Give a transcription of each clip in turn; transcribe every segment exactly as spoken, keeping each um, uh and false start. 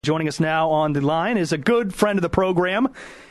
Joining us now on the line is a good friend of the program,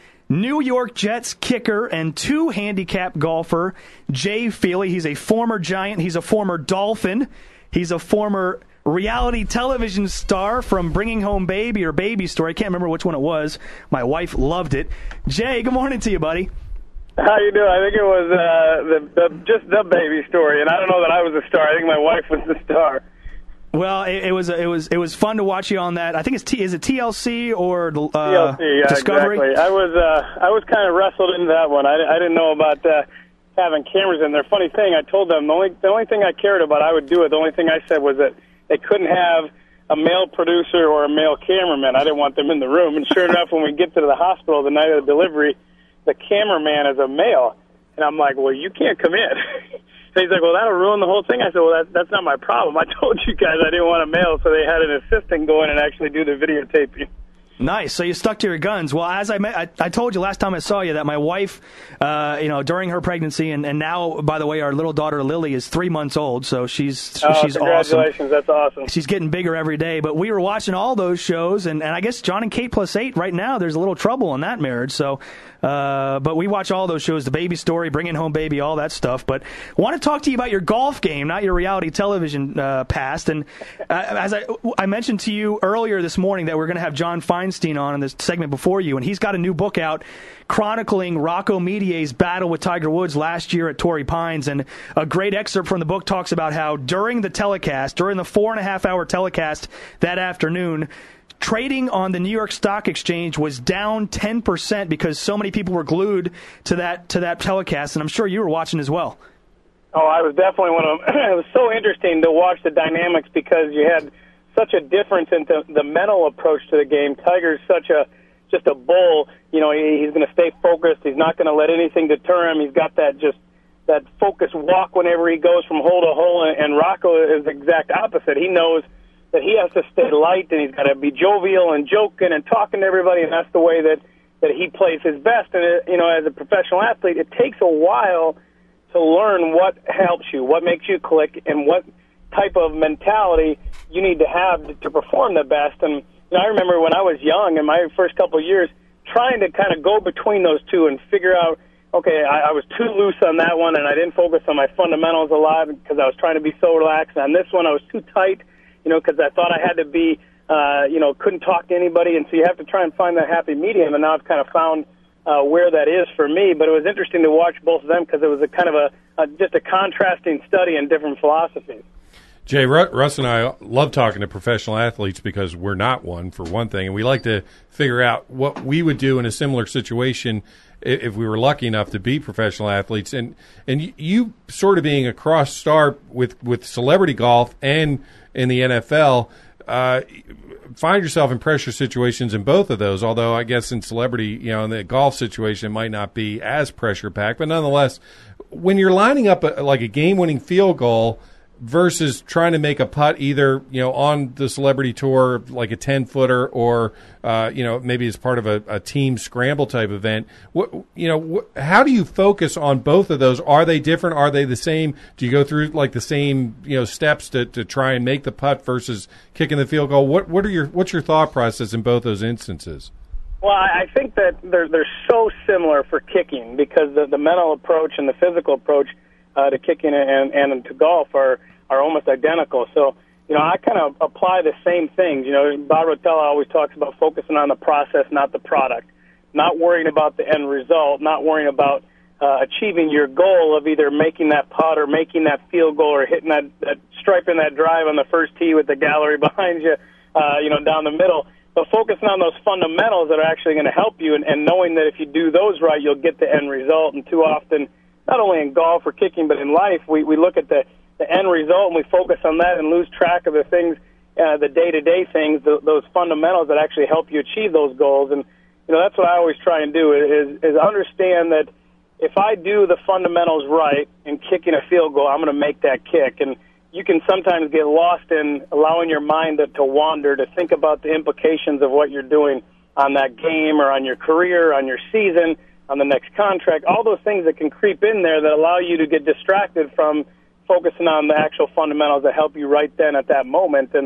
New York Jets kicker and two handicap golfer, Jay Feely. He's a former Giant. He's a former Dolphin. He's a former reality television star from Bringing Home Baby or Baby Story. I can't remember which one it was. My wife loved it. Jay, good morning to you, buddy. How you doing? I think it was uh, the, the just the Baby Story, and I don't know that I was a star. I think my wife was the star. Well, it, it was it was it was fun to watch you on that. I think it's T, is it T L C or uh, T L C? Yeah, Discovery? Exactly. I was uh, I was kind of wrestled into that one. I, I didn't know about uh, having cameras in there. Funny thing, I told them the only the only thing I cared about, I would do it. The only thing I said was that they couldn't have a male producer or a male cameraman. I didn't want them in the room. And sure enough, when we get to the hospital the night of the delivery, the cameraman is a male, and I'm like, well, you can't come in. And he's like, well, that'll ruin the whole thing. I said, well, that, that's not my problem. I told you guys I didn't want a male, so they had an assistant go in and actually do the videotaping. Nice. So you stuck to your guns. Well, as I met, I, I told you last time I saw you that my wife, uh, you know, during her pregnancy, and, and now, by the way, our little daughter Lily is three months old, so she's oh, she's congratulations. awesome. That's awesome. She's getting bigger every day. But we were watching all those shows, and, and I guess John and Kate plus eight right now. There's a little trouble in that marriage. So, uh, but we watch all those shows, The Baby Story, Bringing Home Baby, all that stuff. But I want to talk to you about your golf game, not your reality television uh, past. And uh, as I I mentioned to you earlier this morning that we're going to have John Feinstein on in this segment before you, and he's got a new book out chronicling Rocco Medier's battle with Tiger Woods last year at Torrey Pines, and a great excerpt from the book talks about how during the telecast, during the four and a half hour telecast that afternoon, trading on the New York Stock Exchange was down ten percent because so many people were glued to that to that telecast, and I'm sure you were watching as well. Oh, I was definitely one of them. It was so interesting to watch the dynamics because you had such a difference in the, the mental approach to the game. Tiger's such a just a bull. You know, he, he's going to stay focused. He's not going to let anything deter him. He's got that just that focused walk whenever he goes from hole to hole, and, and Rocco is the exact opposite. He knows that he has to stay light, and he's got to be jovial and joking and talking to everybody, and that's the way that, that he plays his best. And, it, you know, as a professional athlete, it takes a while to learn what helps you, what makes you click, and what type of mentality you need to have to, to perform the best. And you know, I remember when I was young, in my first couple of years, trying to kind of go between those two and figure out, okay, I, I was too loose on that one, and I didn't focus on my fundamentals a lot because I was trying to be so relaxed. And on this one, I was too tight, you know, because I thought I had to be, uh, you know, couldn't talk to anybody. And so you have to try and find that happy medium. And now I've kind of found uh, where that is for me. But it was interesting to watch both of them because it was a kind of a, a just a contrasting study in different philosophies. Jay, Russ and I love talking to professional athletes because we're not one, for one thing, and we like to figure out what we would do in a similar situation if we were lucky enough to be professional athletes. And and you sort of being a cross star with, with celebrity golf and in the N F L, uh, find yourself in pressure situations in both of those, although I guess in celebrity, you know, in the golf situation, it might not be as pressure-packed. But nonetheless, when you're lining up a, like a game-winning field goal versus trying to make a putt either, you know, on the celebrity tour, like a ten-footer, or, uh, you know, maybe as part of a, a team scramble type event, what, you know, what, how do you focus on both of those? Are they different? Are they the same? Do you go through, like, the same, you know, steps to, to try and make the putt versus kicking the field goal? What, what are your, what's your thought process in both those instances? Well, I think that they're, they're so similar for kicking because the, the mental approach and the physical approach uh, to kicking and, and to golf are are almost identical. So, you know, I kind of apply the same things. You know, Bob Rotella always talks about focusing on the process, not the product, not worrying about the end result, not worrying about uh, achieving your goal of either making that putt or making that field goal or hitting that, that striping that drive on the first tee with the gallery behind you, uh, you know, down the middle. But focusing on those fundamentals that are actually going to help you, and, and knowing that if you do those right, you'll get the end result. And too often, not only in golf or kicking, but in life, we, we look at the the end result, and we focus on that and lose track of the things, uh, the day-to-day things, the, those fundamentals that actually help you achieve those goals. And, you know, that's what I always try and do is, is understand that if I do the fundamentals right in kicking a field goal, I'm going to make that kick. And you can sometimes get lost in allowing your mind to, to wander, to think about the implications of what you're doing on that game or on your career, on your season, on the next contract, all those things that can creep in there that allow you to get distracted from focusing on the actual fundamentals that help you right then at that moment. And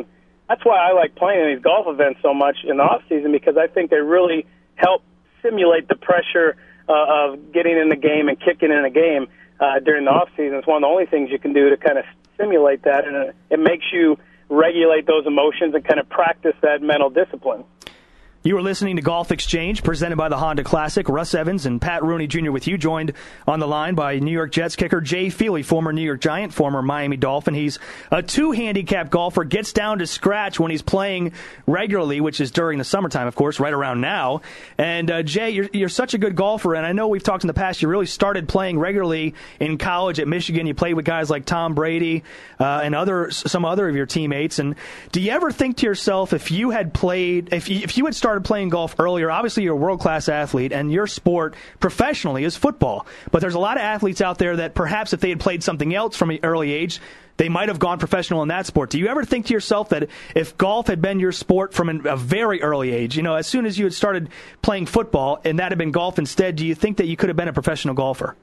that's why I like playing in these golf events so much in the off season, because I think they really help simulate the pressure uh, of getting in the game and kicking in a game uh, during the off season. It's one of the only things you can do to kind of simulate that, and it, it makes you regulate those emotions and kind of practice that mental discipline. You are listening to Golf Exchange, presented by the Honda Classic. Russ Evans and Pat Rooney Junior with you, joined on the line by New York Jets kicker Jay Feely, former New York Giant, former Miami Dolphin. He's a two-handicap golfer, gets down to scratch when he's playing regularly, which is during the summertime, of course, right around now. And, uh, Jay, you're, you're such a good golfer, and I know we've talked in the past, you really started playing regularly in college at Michigan. You played with guys like Tom Brady uh, and other some other of your teammates. And do you ever think to yourself, if you had played, if you, if you had started playing golf earlier, obviously you're a world-class athlete, and your sport professionally is football. But there's a lot of athletes out there that perhaps if they had played something else from an early age, they might have gone professional in that sport. Do you ever think to yourself that if golf had been your sport from a very early age, you know, as soon as you had started playing football and that had been golf instead, do you think that you could have been a professional golfer?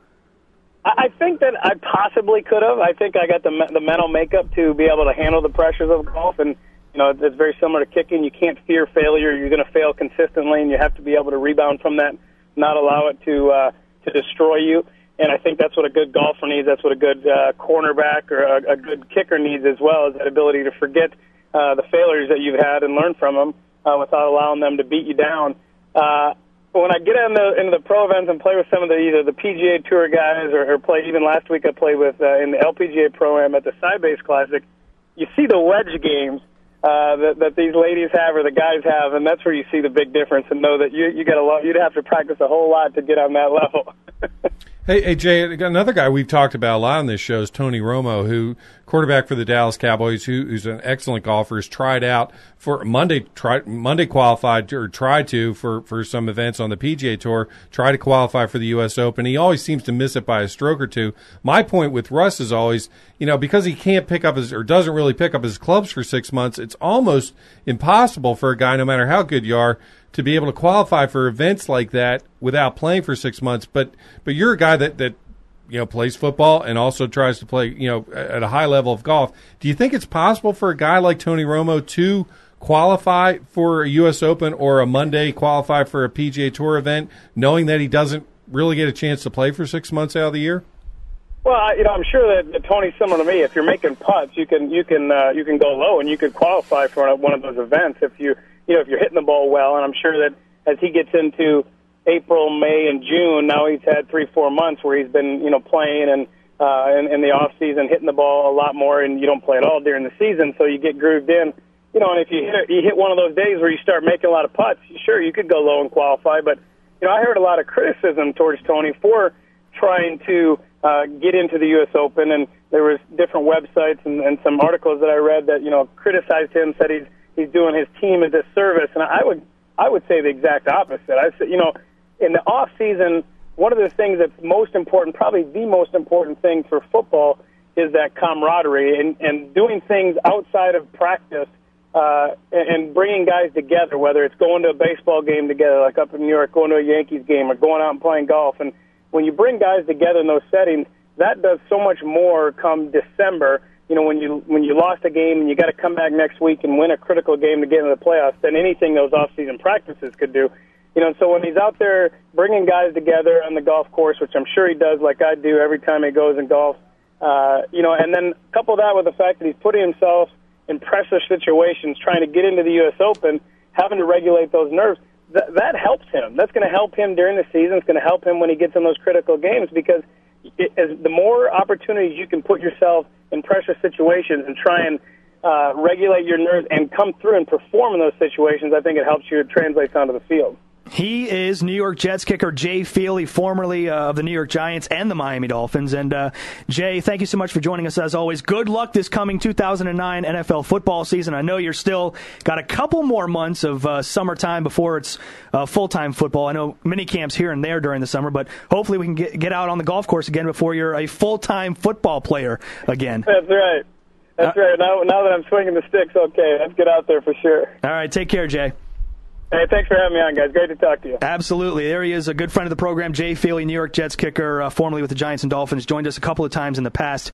I think that I possibly could have. I think I got the the mental makeup to be able to handle the pressures of golf, and you know, it's very similar to kicking. You can't fear failure. You're going to fail consistently, and you have to be able to rebound from that, not allow it to uh, to destroy you. And I think that's what a good golfer needs. That's what a good uh, cornerback or a, a good kicker needs as well, is that ability to forget uh, the failures that you've had and learn from them uh, without allowing them to beat you down. Uh, when I get into the, into the pro events and play with some of the either the P G A Tour guys or, or play, even last week I played with uh, in the L P G A Pro-Am at the Sybase Classic, you see the wedge games Uh, that, that these ladies have or the guys have, and that's where you see the big difference and know that you you got a lot. You'd have to practice a whole lot to get on that level. Hey, hey, Jay, another guy we've talked about a lot on this show is Tony Romo, who quarterback for the Dallas Cowboys, who, who's an excellent golfer, has tried out for Monday, tried, Monday qualified or tried to for, for some events on the P G A Tour, tried to qualify for the U S Open. He always seems to miss it by a stroke or two. My point with Russ is always, you know, because he can't pick up his, or doesn't really pick up his clubs for six months, it's almost impossible for a guy, no matter how good you are, to be able to qualify for events like that without playing for six months. But but you're a guy that, that you know plays football and also tries to play you know at a high level of golf. Do you think it's possible for a guy like Tony Romo to qualify for a U S Open or a Monday qualify for a P G A Tour event, knowing that he doesn't really get a chance to play for six months out of the year? Well, you know, I'm sure that, that Tony's similar to me. If you're making putts, you can you can uh, you can go low and you could qualify for one of those events if you. You know, if you're hitting the ball well, and I'm sure that as he gets into April, May, and June, now he's had three, four months where he's been, you know, playing and uh, in, in the off season, hitting the ball a lot more, and you don't play at all during the season, so you get grooved in. You know, and if you hit you hit one of those days where you start making a lot of putts, sure, you could go low and qualify. But you know, I heard a lot of criticism towards Tony for trying to uh, get into the U S Open, and there was different websites and, and some articles that I read that you know criticized him, said he's he's doing his team a disservice, and I would I would say the exact opposite. I say, you know, in the off season, one of the things that's most important, probably the most important thing for football, is that camaraderie and, and doing things outside of practice uh, and, and bringing guys together. Whether it's going to a baseball game together, like up in New York, going to a Yankees game, or going out and playing golf. And when you bring guys together in those settings, that does so much more come December. You know, when you when you lost a game and you got to come back next week and win a critical game to get into the playoffs, than anything those off-season practices could do. You know, so when he's out there bringing guys together on the golf course, which I'm sure he does, like I do every time he goes and golf, uh, you know, and then couple that with the fact that he's putting himself in pressure situations, trying to get into the U S Open, having to regulate those nerves, th- that helps him. That's going to help him during the season. It's going to help him when he gets in those critical games, because it, as the more opportunities you can put yourself in pressure situations and try and uh, regulate your nerves and come through and perform in those situations, I think it helps you translate onto the field. He is New York Jets kicker Jay Feely, formerly uh, of the New York Giants and the Miami Dolphins. And, uh, Jay, thank you so much for joining us, as always. Good luck this coming two thousand nine N F L football season. I know you're still got a couple more months of uh, summertime before it's uh, full-time football. I know mini camps here and there during the summer, but hopefully we can get, get out on the golf course again before you're a full-time football player again. That's right. That's uh, right. Now, now that I'm swinging the sticks, okay, let's get out there for sure. All right, take care, Jay. Hey, thanks for having me on, guys. Great to talk to you. Absolutely. There he is, a good friend of the program, Jay Feely, New York Jets kicker, uh, formerly with the Giants and Dolphins, joined us a couple of times in the past.